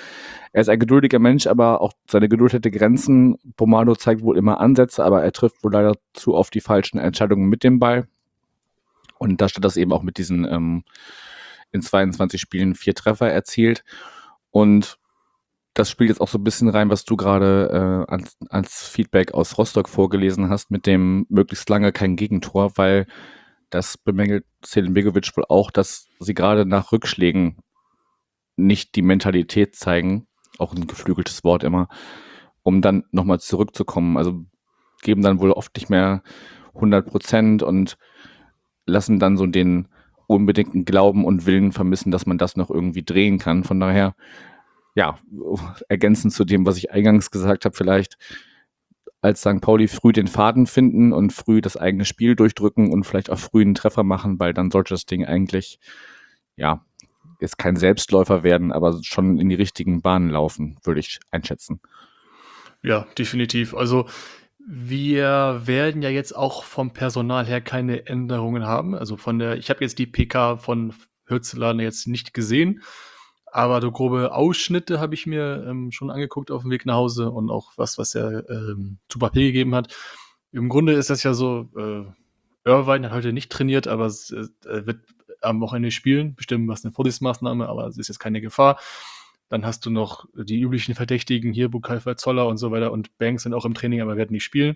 Er ist ein geduldiger Mensch, aber auch seine Geduld hätte Grenzen. Pomado zeigt wohl immer Ansätze, aber er trifft wohl leider zu oft die falschen Entscheidungen mit dem Ball. Und da steht das eben auch mit diesen in 22 Spielen 4 Treffer erzielt. Und das spielt jetzt auch so ein bisschen rein, was du gerade als Feedback aus Rostock vorgelesen hast, mit dem möglichst lange kein Gegentor, weil das bemängelt Selim Begovic wohl auch, dass sie gerade nach Rückschlägen nicht die Mentalität zeigen, auch ein geflügeltes Wort immer, um dann nochmal zurückzukommen. Also geben dann wohl oft nicht mehr 100% und lassen dann so den unbedingten Glauben und Willen vermissen, dass man das noch irgendwie drehen kann. Von daher, ja, ergänzend zu dem, was ich eingangs gesagt habe, vielleicht als St. Pauli früh den Faden finden und früh das eigene Spiel durchdrücken und vielleicht auch früh einen Treffer machen, weil dann sollte das Ding eigentlich, ja, jetzt kein Selbstläufer werden, aber schon in die richtigen Bahnen laufen, würde ich einschätzen. Ja, definitiv. Also wir werden ja jetzt auch vom Personal her keine Änderungen haben. Also ich habe jetzt die PK von Hürzeler jetzt nicht gesehen, aber so grobe Ausschnitte habe ich mir schon angeguckt auf dem Weg nach Hause und auch was er zu Papier gegeben hat. Im Grunde ist das ja so, Irvine hat heute nicht trainiert, aber er wird am Wochenende spielen, bestimmt was eine Vorsichtsmaßnahme, aber es ist jetzt keine Gefahr. Dann hast du noch die üblichen Verdächtigen hier, Bukalfa, Zoller und so weiter und Banks sind auch im Training, aber werden nicht spielen.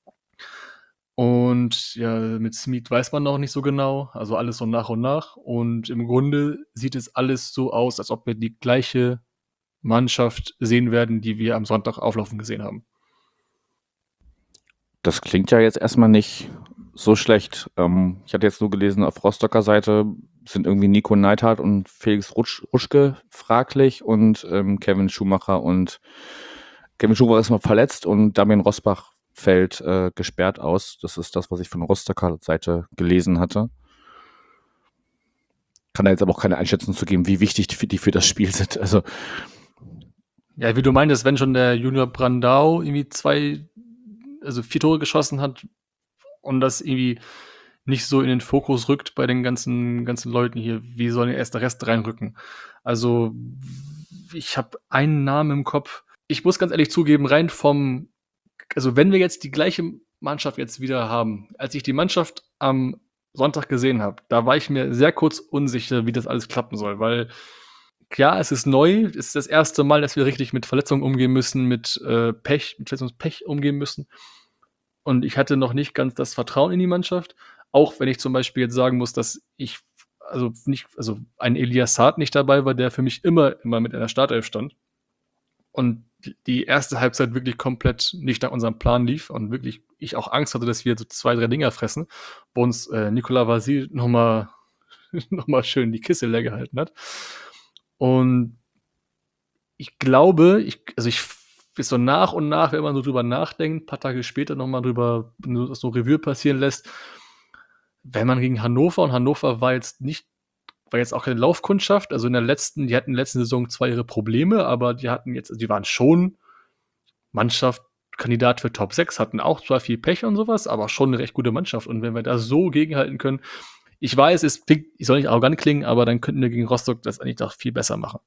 Und ja, mit Smith weiß man noch nicht so genau, also alles so nach und nach. Und im Grunde sieht es alles so aus, als ob wir die gleiche Mannschaft sehen werden, die wir am Sonntag auflaufen gesehen haben. Das klingt ja jetzt erstmal nicht so schlecht. Ich hatte jetzt nur gelesen, auf Rostocker Seite sind irgendwie Nico Neidhardt und Felix Ruschke fraglich und Kevin Schumacher ist mal verletzt und Damian Rosbach fällt gesperrt aus. Das ist das, was ich von Rostocker Seite gelesen hatte. Kann da jetzt aber auch keine Einschätzung zu geben, wie wichtig die für das Spiel sind. Also ja, wie du meintest, wenn schon der Junior Brandau irgendwie 4 Tore geschossen hat und das irgendwie nicht so in den Fokus rückt bei den ganzen Leuten hier, wie soll erst der Rest reinrücken? Also ich habe einen Namen im Kopf. Ich muss ganz ehrlich zugeben, also wenn wir jetzt die gleiche Mannschaft jetzt wieder haben, als ich die Mannschaft am Sonntag gesehen habe, da war ich mir sehr kurz unsicher, wie das alles klappen soll, weil klar, es ist neu, es ist das erste Mal, dass wir richtig mit Verletzungen umgehen müssen, mit Verletzungspech umgehen müssen. Und ich hatte noch nicht ganz das Vertrauen in die Mannschaft, auch wenn ich zum Beispiel jetzt sagen muss, dass ein Elias Saad nicht dabei war, der für mich immer mit in der Startelf stand. Und die erste Halbzeit wirklich komplett nicht nach unserem Plan lief und wirklich ich auch Angst hatte, dass wir so 2, 3 Dinger fressen, wo uns Nicolas Vasil noch mal schön die Kiste leer gehalten hat. Und ich glaube, so nach und nach, wenn man so drüber nachdenkt, ein paar Tage später nochmal drüber so Revue passieren lässt, wenn man gegen Hannover, und Hannover war jetzt auch keine Laufkundschaft, also die hatten in der letzten Saison zwar ihre Probleme, aber die waren schon Mannschaft, Kandidat für Top 6, hatten auch zwar viel Pech und sowas, aber schon eine recht gute Mannschaft. Und wenn wir da so gegenhalten können, ich weiß, ich soll nicht arrogant klingen, aber dann könnten wir gegen Rostock das eigentlich doch viel besser machen.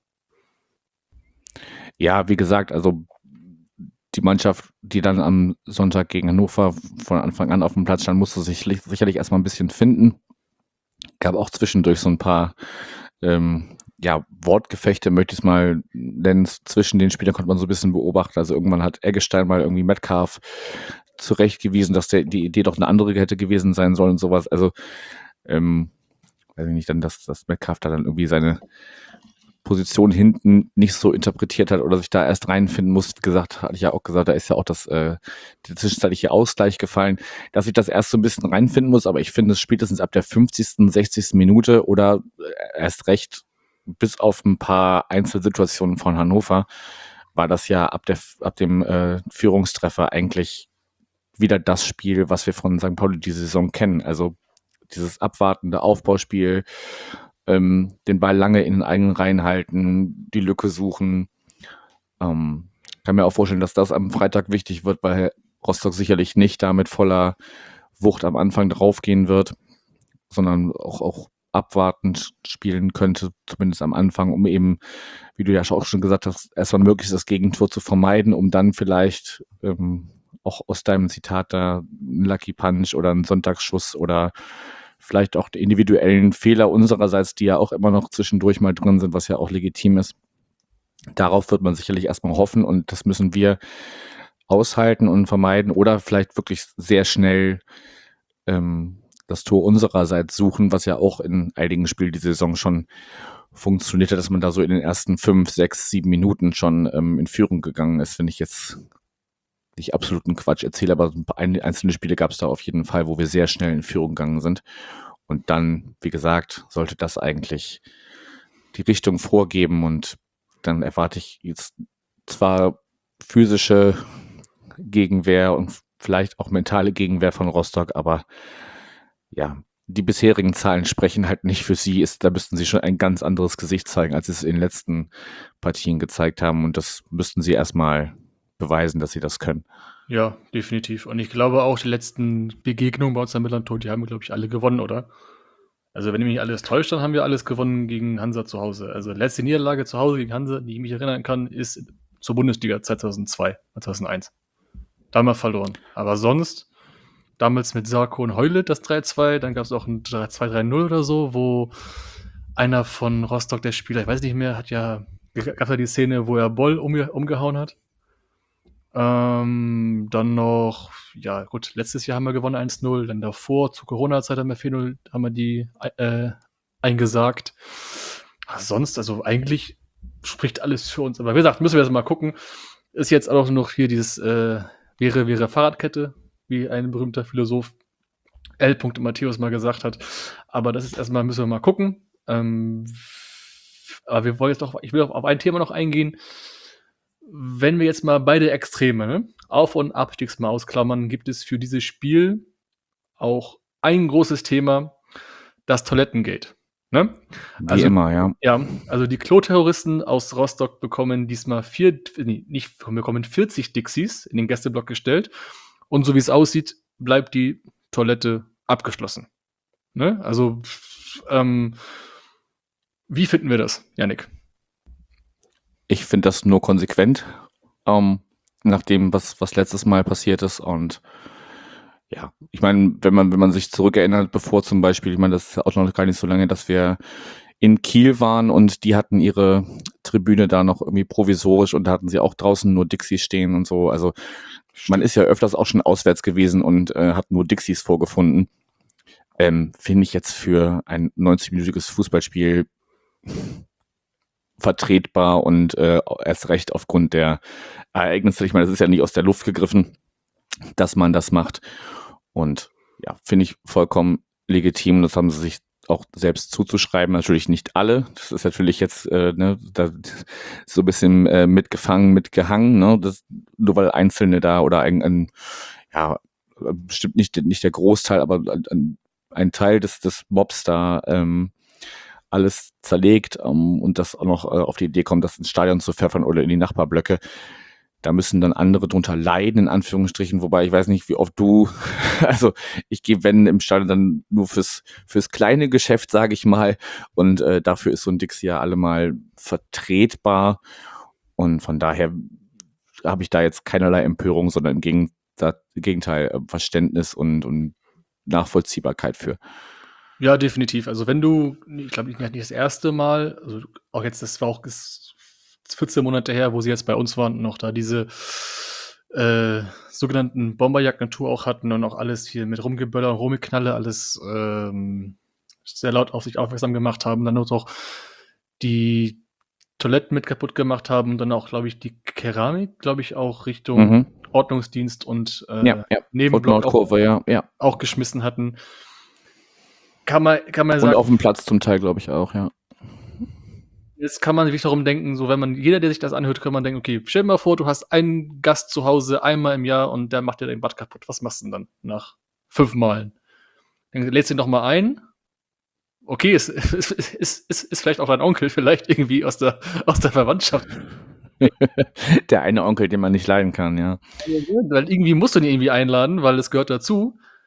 ja, wie gesagt, also die Mannschaft, die dann am Sonntag gegen Hannover von Anfang an auf dem Platz stand, musste sich sicherlich erstmal ein bisschen finden. Gab auch zwischendurch so ein paar Wortgefechte, möchte ich es mal nennen. Zwischen den Spielern konnte man so ein bisschen beobachten. Also irgendwann hat Eggestein mal irgendwie Metcalf zurechtgewiesen, dass die Idee doch eine andere hätte gewesen sein sollen und sowas. Also weiß ich nicht, dann, dass Metcalf da dann irgendwie seine Position hinten nicht so interpretiert hat oder sich da erst reinfinden muss. Wie gesagt, hatte ich ja auch gesagt, da ist ja auch der zwischenzeitliche Ausgleich gefallen, dass ich das erst so ein bisschen reinfinden muss, aber ich finde es spätestens ab der 50., 60. Minute oder erst recht bis auf ein paar Einzelsituationen von Hannover war das ja ab dem Führungstreffer eigentlich wieder das Spiel, was wir von St. Pauli diese Saison kennen. Also dieses abwartende Aufbauspiel, den Ball lange in den eigenen Reihen halten, die Lücke suchen. Kann mir auch vorstellen, dass das am Freitag wichtig wird, weil Rostock sicherlich nicht da mit voller Wucht am Anfang draufgehen wird, sondern auch abwartend spielen könnte, zumindest am Anfang, um eben, wie du ja auch schon gesagt hast, erstmal möglichst das Gegentor zu vermeiden, um dann vielleicht auch aus deinem Zitat da einen Lucky Punch oder einen Sonntagsschuss oder vielleicht auch die individuellen Fehler unsererseits, die ja auch immer noch zwischendurch mal drin sind, was ja auch legitim ist. Darauf wird man sicherlich erstmal hoffen und das müssen wir aushalten und vermeiden oder vielleicht wirklich sehr schnell das Tor unsererseits suchen, was ja auch in einigen Spielen die Saison schon funktioniert hat, dass man da so in den ersten 5, 6, 7 Minuten schon in Führung gegangen ist, finde ich jetzt nicht absoluten Quatsch erzähle, aber einzelne Spiele gab es da auf jeden Fall, wo wir sehr schnell in Führung gegangen sind. Und dann, wie gesagt, sollte das eigentlich die Richtung vorgeben und dann erwarte ich jetzt zwar physische Gegenwehr und vielleicht auch mentale Gegenwehr von Rostock, aber ja, die bisherigen Zahlen sprechen halt nicht für sie. Da müssten sie schon ein ganz anderes Gesicht zeigen, als sie es in den letzten Partien gezeigt haben und das müssten sie erstmal beweisen, dass sie das können. Ja, definitiv. Und ich glaube auch, die letzten Begegnungen bei uns am Millantor, die haben wir, glaube ich, alle gewonnen, oder? Also wenn mich nicht alles täuscht, dann haben wir alles gewonnen gegen Hansa zu Hause. Also letzte Niederlage zu Hause gegen Hansa, die ich mich erinnern kann, ist zur Bundesliga 2002, 2001. Damals verloren. Aber sonst, damals mit Sarko und Heule das 3-2, dann gab es auch ein 2-3-0 oder so, wo einer von Rostock, der Spieler, ich weiß nicht mehr, gab ja die Szene, wo er Boll umgehauen hat. Dann noch, ja gut, letztes Jahr haben wir gewonnen 1-0, dann davor, zur Corona-Zeit haben wir 4-0, haben wir die eingesagt. Sonst, also eigentlich spricht alles für uns. Aber wie gesagt, müssen wir jetzt mal gucken. Ist jetzt auch noch hier dieses wäre Fahrradkette, wie ein berühmter Philosoph L. Matthäus mal gesagt hat. Aber das ist erstmal, müssen wir mal gucken. Aber wir wollen jetzt noch, ich will auf ein Thema noch eingehen. Wenn wir jetzt mal beide Extreme, ne, Auf- und Abstiegs mal ausklammern, gibt es für dieses Spiel auch ein großes Thema, das Toilettengate. Ne? Wie immer, ja. Ja, also die Klo-Terroristen aus Rostock bekommen diesmal 40 Dixies in den Gästeblock gestellt. Und so wie es aussieht, bleibt die Toilette abgeschlossen. Ne? Also, wie finden wir das, Yannick? Ich finde das nur konsequent, nach dem, was letztes Mal passiert ist. Und ja, ich meine, wenn man sich zurückerinnert, bevor zum Beispiel, ich meine, das ist ja auch noch gar nicht so lange, dass wir in Kiel waren und die hatten ihre Tribüne da noch irgendwie provisorisch und da hatten sie auch draußen nur Dixies stehen und so. Also man ist ja öfters auch schon auswärts gewesen und hat nur Dixies vorgefunden. Finde ich jetzt für ein 90-minütiges Fußballspiel vertretbar und erst recht aufgrund der Ereignisse. Ich meine, das ist ja nicht aus der Luft gegriffen, dass man das macht. Und ja, finde ich vollkommen legitim. Das haben sie sich auch selbst zuzuschreiben. Natürlich nicht alle. Das ist natürlich jetzt da so ein bisschen mitgehangen. Ne? Nur weil Einzelne da oder bestimmt nicht der Großteil, aber ein Teil des Mobs da alles zerlegt und das auch noch auf die Idee kommt, das ins Stadion zu pfeffern oder in die Nachbarblöcke. Da müssen dann andere drunter leiden, in Anführungsstrichen, wobei ich weiß nicht, wie oft also ich gehe, wenn im Stadion, dann nur fürs kleine Geschäft, sage ich mal, und dafür ist so ein Dixie ja allemal vertretbar und von daher habe ich da jetzt keinerlei Empörung, sondern im Gegenteil Verständnis und Nachvollziehbarkeit für. Ja, definitiv. Also wenn du, ich glaube, nicht das erste Mal, also auch jetzt, das war auch 14 Monate her, wo sie jetzt bei uns waren und noch da diese sogenannten Bomberjagd-Natur auch hatten und auch alles hier mit Rumgeböller, Rumgeknalle, alles sehr laut auf sich aufmerksam gemacht haben, dann auch die Toiletten mit kaputt gemacht haben und dann auch, glaube ich, die Keramik, glaube ich, auch Richtung Ordnungsdienst und Nebenblock auch geschmissen hatten. Kann man sagen. Und auf dem Platz zum Teil, glaube ich, auch, ja. Jetzt kann man sich darum denken, so wenn jeder, der sich das anhört, kann man denken, okay, stell dir mal vor, du hast einen Gast zu Hause einmal im Jahr und der macht dir dein Bad kaputt. Was machst du denn dann nach 5 Malen? Dann lädst du ihn doch mal ein. Okay, ist vielleicht auch dein Onkel, vielleicht irgendwie aus der Verwandtschaft. Der eine Onkel, den man nicht leiden kann, ja. Weil irgendwie musst du ihn irgendwie einladen, weil es gehört dazu.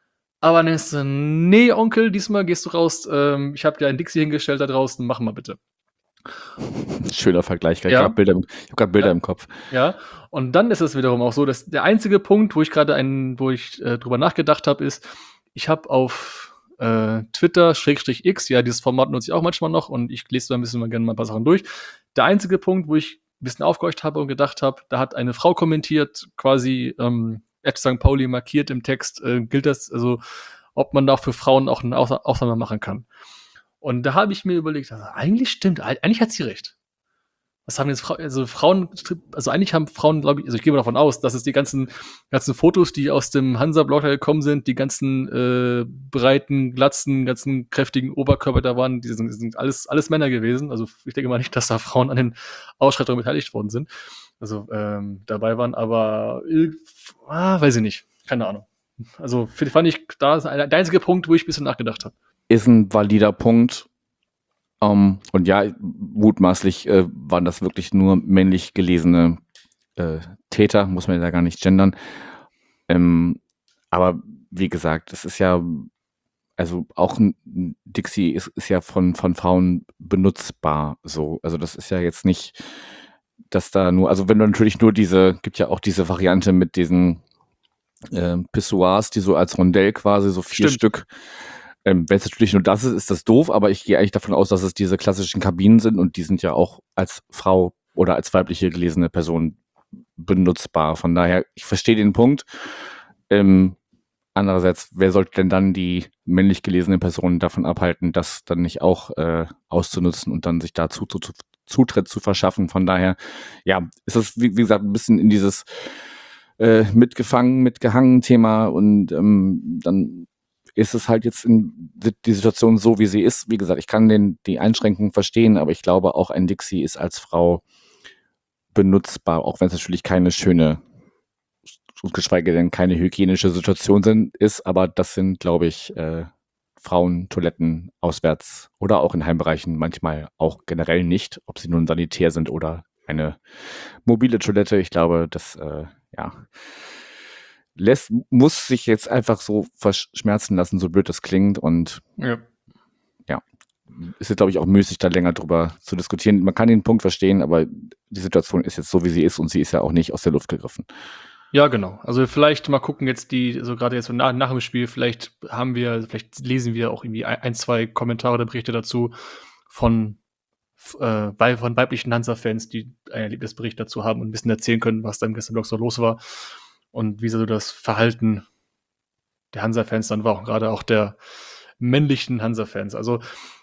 Aber dann denkst du, nee, Onkel, diesmal gehst du raus. Ich habe dir ein Dixie hingestellt da draußen, mach mal bitte. Schöner Vergleich. Ich Ja. habe gerade Bilder Ja. im Kopf. Ja, und dann ist es wiederum auch so, dass der einzige Punkt, wo ich drüber nachgedacht habe, ist, ich habe auf Twitter, /X, ja, dieses Format nutze ich auch manchmal noch und ich lese da mal gerne mal ein paar Sachen durch. Der einzige Punkt, wo ich ein bisschen aufgehorcht habe und gedacht habe, da hat eine Frau kommentiert, quasi FC St. Pauli markiert im Text, gilt das, also ob man da auch für Frauen auch eine Ausnahme machen kann. Und da habe ich mir überlegt, also eigentlich stimmt, eigentlich hat sie recht. Was haben jetzt Frauen, also eigentlich haben Frauen, glaube ich, also ich gehe mal davon aus, dass es die ganzen Fotos, die aus dem Hansa-Blog da gekommen sind, die ganzen breiten, glatzen, ganzen kräftigen Oberkörper da waren, die sind alles Männer gewesen. Also ich denke mal nicht, dass da Frauen an den Ausschreitungen beteiligt worden sind. Also dabei waren, aber weiß ich nicht. Keine Ahnung. Also fand ich, da ist der einzige Punkt, wo ich ein bisschen nachgedacht habe. Ist ein valider Punkt. Und ja, mutmaßlich waren das wirklich nur männlich gelesene Täter, muss man ja gar nicht gendern. Aber wie gesagt, es ist ja, also auch ein Dixie ist ja von Frauen benutzbar so. Also das ist ja jetzt nicht, dass da nur, also wenn du natürlich nur gibt ja auch diese Variante mit diesen Pissoirs, die so als Rondell quasi so 4 Stimmt. Stück. Wenn es natürlich nur das ist das doof, aber ich gehe eigentlich davon aus, dass es diese klassischen Kabinen sind und die sind ja auch als Frau oder als weibliche gelesene Person benutzbar. Von daher, ich verstehe den Punkt. Andererseits, wer sollte denn dann die männlich gelesene Person davon abhalten, das dann nicht auch auszunutzen und dann sich dazu Zutritt zu verschaffen? Von daher, ja, ist es, wie gesagt, ein bisschen in dieses mitgehangen Thema und dann ist es halt jetzt in die Situation so, wie sie ist. Wie gesagt, ich kann die Einschränkungen verstehen, aber ich glaube auch ein Dixie ist als Frau benutzbar, auch wenn es natürlich keine schöne, geschweige denn keine hygienische Situation ist, aber das sind, glaube ich, Frauentoiletten auswärts oder auch in Heimbereichen manchmal auch generell nicht, ob sie nun sanitär sind oder eine mobile Toilette. Ich glaube, das, muss sich jetzt einfach so verschmerzen lassen, so blöd das klingt und Ja. ist jetzt, glaube ich, auch müßig, da länger drüber zu diskutieren. Man kann den Punkt verstehen, aber die Situation ist jetzt so, wie sie ist und sie ist ja auch nicht aus der Luft gegriffen. Ja, genau. Also vielleicht mal gucken jetzt gerade jetzt so nach dem Spiel, vielleicht lesen wir auch irgendwie ein, 2 Kommentare oder Berichte dazu von weiblichen Hansa-Fans, die einen Erlebnisbericht dazu haben und ein bisschen erzählen können, was da im Gästeblock so los war und wie so das Verhalten der Hansa-Fans dann war, auch gerade auch der männlichen Hansa-Fans. Also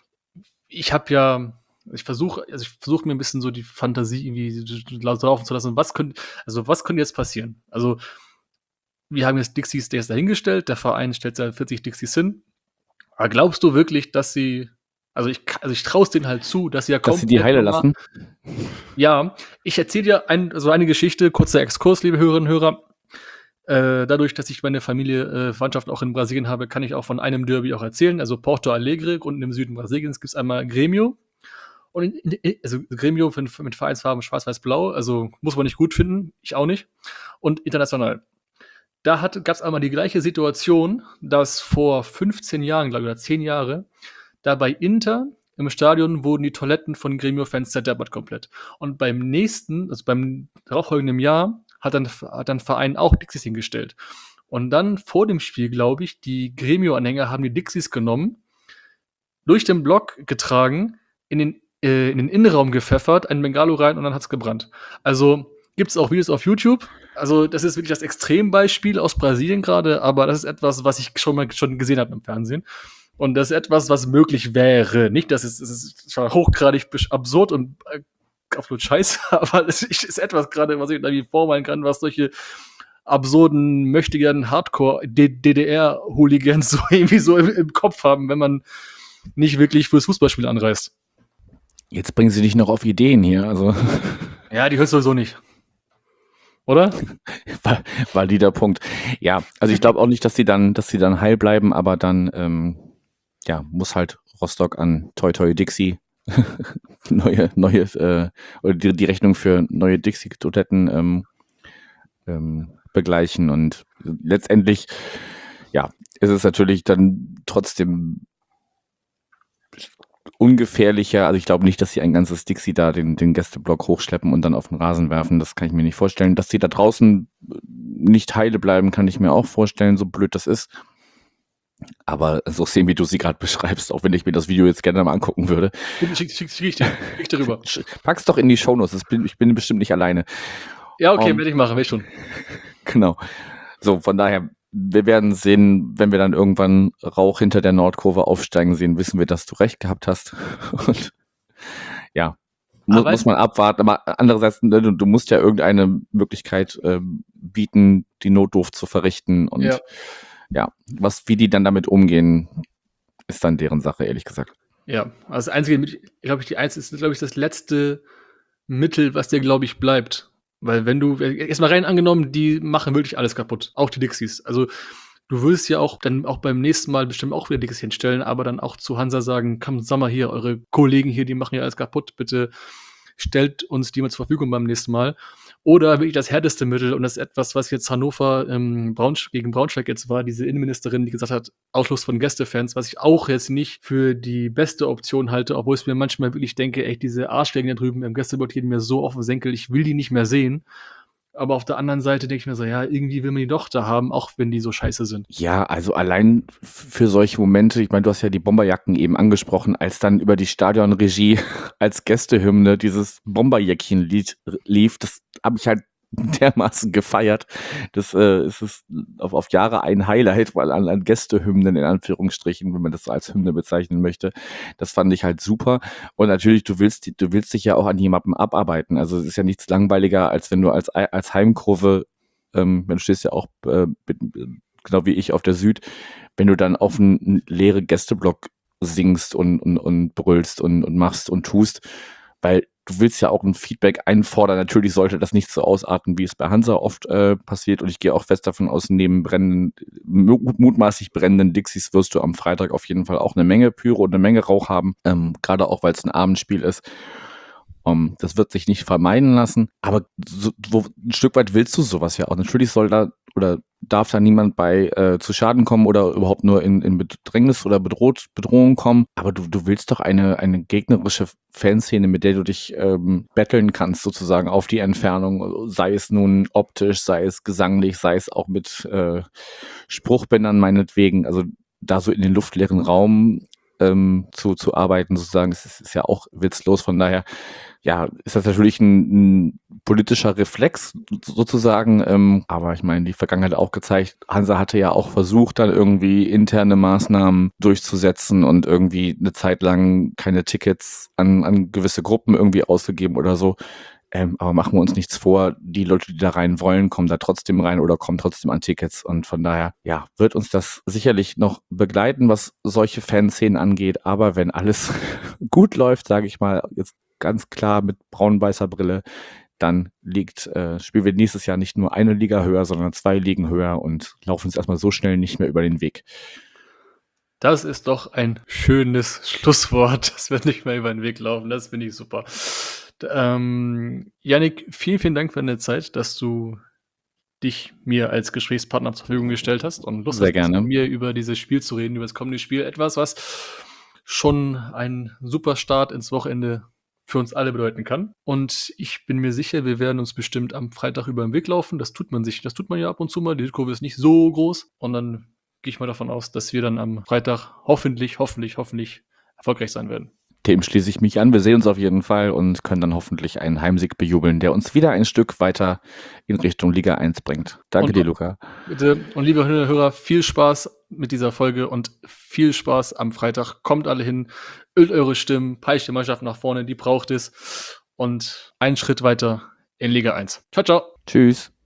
ich versuche mir ein bisschen so die Fantasie irgendwie laufen zu lassen. Was könnte jetzt passieren? Also wir haben jetzt Dixies, der ist dahingestellt, der Verein stellt 40 Dixies hin. Aber glaubst du wirklich, dass sie, ich traue es denen halt zu, dass sie ja Dass sie die heile lassen? Ja, ich erzähle dir eine Geschichte, kurzer Exkurs, liebe Hörerinnen und Hörer. Dadurch, dass ich meine Verwandtschaft auch in Brasilien habe, kann ich auch von einem Derby auch erzählen. Also Porto Alegre, unten im Süden Brasiliens gibt es einmal Grêmio. Und also Grêmio mit Vereinsfarben schwarz-weiß-blau, also muss man nicht gut finden, ich auch nicht. Und International. Da gab es einmal die gleiche Situation, dass vor 15 Jahren, glaube ich, oder 10 Jahre, da bei Inter im Stadion wurden die Toiletten von Grêmio-Fans zerdeppert komplett. Und beim darauffolgenden Jahr hat dann Verein auch Dixies hingestellt. Und dann vor dem Spiel, glaube ich, die Grêmio-Anhänger haben die Dixies genommen, durch den Block getragen, in den Innenraum gepfeffert, ein Bengalo rein und dann hat's gebrannt. Also gibt es auch Videos auf YouTube. Also das ist wirklich das Extrembeispiel aus Brasilien gerade, aber das ist etwas, was ich schon gesehen habe im Fernsehen. Und das ist etwas, was möglich wäre. Nicht, es ist schon hochgradig absurd und absolut scheiße, aber es ist etwas gerade, was ich irgendwie vormalen kann, was solche absurden, möchtegern Hardcore-DDR-Hooligans so irgendwie so im Kopf haben, wenn man nicht wirklich fürs Fußballspiel anreist. Jetzt bringen sie dich noch auf Ideen hier, also. Ja, die hörst du sowieso nicht. Oder? Valider Punkt. Ja, also ich glaube auch nicht, dass sie dann heil bleiben, aber dann, muss halt Rostock an Toi Toi Dixie neue oder die Rechnung für neue Dixie-Toiletten begleichen und letztendlich, ja, es ist natürlich dann trotzdem ungefährlicher. Also ich glaube nicht, dass sie ein ganzes Dixie da den Gästeblock hochschleppen und dann auf den Rasen werfen. Das kann ich mir nicht vorstellen. Dass sie da draußen nicht heile bleiben, kann ich mir auch vorstellen, so blöd das ist. Aber so sehen, wie du sie gerade beschreibst, auch wenn ich mir das Video jetzt gerne mal angucken würde. Schick ich dir rüber. Pack's doch in die Shownotes. Ich bin bestimmt nicht alleine. Ja, okay, werde ich machen, will ich schon. Genau. So, von daher, wir werden sehen, wenn wir dann irgendwann Rauch hinter der Nordkurve aufsteigen sehen, wissen wir, dass du recht gehabt hast. Und ja, muss man abwarten. Aber andererseits, du musst ja irgendeine Möglichkeit bieten, die Notdurft zu verrichten. Und ja, wie die dann damit umgehen, ist dann deren Sache, ehrlich gesagt. Ja, also das einzige, ist, glaube ich, das letzte Mittel, was dir, glaube ich, bleibt. Weil wenn du, erstmal rein angenommen, die machen wirklich alles kaputt. Auch die Dixies. Also du würdest ja auch dann auch beim nächsten Mal bestimmt auch wieder Dixies hinstellen, aber dann auch zu Hansa sagen, komm, sag mal hier, eure Kollegen hier, die machen ja alles kaputt, bitte stellt uns die mal zur Verfügung beim nächsten Mal. Oder wirklich das härteste Mittel, und das ist etwas, was jetzt Hannover gegen Braunschweig jetzt war, diese Innenministerin, die gesagt hat, Ausschluss von Gästefans, was ich auch jetzt nicht für die beste Option halte, obwohl ich mir manchmal wirklich denke, echt, diese Arschgänge da drüben im Gästeblock gehen mir so auf den Senkel, ich will die nicht mehr sehen. Aber auf der anderen Seite denke ich mir so, ja, irgendwie will man die doch da haben, auch wenn die so scheiße sind. Ja, also allein für solche Momente, ich meine, du hast ja die Bomberjacken eben angesprochen, als dann über die Stadionregie als Gästehymne dieses Bomberjäckchen-Lied lief, das habe ich halt dermaßen gefeiert. Das ist auf Jahre ein Highlight, weil an Gästehymnen in Anführungsstrichen, wenn man das so als Hymne bezeichnen möchte, das fand ich halt super. Und natürlich, du willst dich ja auch an jemandem abarbeiten. Also es ist ja nichts langweiliger, als wenn du als Heimkurve, du stehst ja auch genau wie ich auf der Süd, wenn du dann auf einen leeren Gästeblock singst und brüllst und machst und tust, weil du willst ja auch ein Feedback einfordern. Natürlich sollte das nicht so ausarten, wie es bei Hansa oft passiert. Und ich gehe auch fest davon aus, neben mutmaßlich brennenden Dixies wirst du am Freitag auf jeden Fall auch eine Menge Pyro und eine Menge Rauch haben. Gerade auch, weil es ein Abendspiel ist. Das wird sich nicht vermeiden lassen. Aber ein Stück weit willst du sowas ja auch. Natürlich soll da oder darf da niemand bei zu Schaden kommen oder überhaupt nur in Bedrängnis oder Bedrohung kommen. Aber du willst doch eine gegnerische Fanszene, mit der du dich battlen kannst, sozusagen auf die Entfernung. Sei es nun optisch, sei es gesanglich, sei es auch mit Spruchbändern meinetwegen. Also da so in den luftleeren Raum zu arbeiten, sozusagen, es ist ja auch witzlos. Von daher, ja, ist das natürlich ein politischer Reflex sozusagen, aber ich meine, die Vergangenheit hat auch gezeigt, Hansa hatte ja auch versucht, dann irgendwie interne Maßnahmen durchzusetzen und irgendwie eine Zeit lang keine Tickets an gewisse Gruppen irgendwie ausgegeben oder so. Aber machen wir uns nichts vor, die Leute, die da rein wollen, kommen da trotzdem rein oder kommen trotzdem an Tickets. Und von daher, ja, wird uns das sicherlich noch begleiten, was solche Fanszenen angeht. Aber wenn alles gut läuft, sage ich mal, jetzt ganz klar mit braun-weißer Brille, dann spielen wir nächstes Jahr nicht nur eine Liga höher, sondern 2 Ligen höher und laufen uns erstmal so schnell nicht mehr über den Weg. Das ist doch ein schönes Schlusswort. Das wird nicht mehr über den Weg laufen. Das finde ich super. Yannick, vielen, vielen Dank für deine Zeit, dass du dich mir als Gesprächspartner zur Verfügung gestellt hast und Lust hast, mit mir über dieses Spiel zu reden, über das kommende Spiel. Etwas, was schon ein super Start ins Wochenende für uns alle bedeuten kann. Und ich bin mir sicher, wir werden uns bestimmt am Freitag über den Weg laufen. Das tut man ja ab und zu mal. Die Kurve ist nicht so groß. Und dann gehe ich mal davon aus, dass wir dann am Freitag hoffentlich erfolgreich sein werden. Dem schließe ich mich an. Wir sehen uns auf jeden Fall und können dann hoffentlich einen Heimsieg bejubeln, der uns wieder ein Stück weiter in Richtung Liga 1 bringt. Danke dir, Luca. Bitte. Und liebe Hörer, viel Spaß mit dieser Folge und viel Spaß am Freitag. Kommt alle hin, ölt eure Stimmen, peitscht die Mannschaft nach vorne, die braucht es. Und einen Schritt weiter in Liga 1. Ciao, ciao. Tschüss.